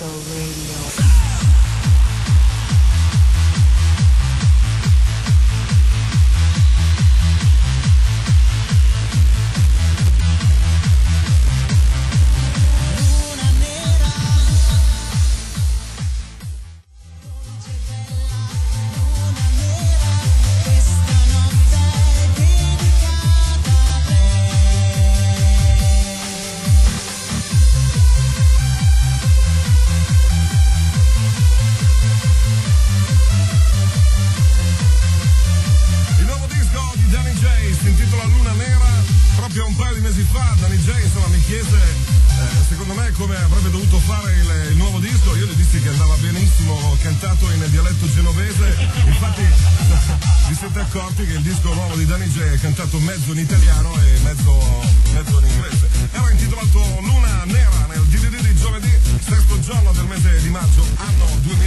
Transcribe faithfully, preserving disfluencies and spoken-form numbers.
Disco Radio. Che il disco nuovo di Danny J è cantato mezzo in italiano e mezzo, mezzo in inglese. Era intitolato Luna Nera nel D V D di giovedì, sesto giorno del mese di maggio, anno duemila.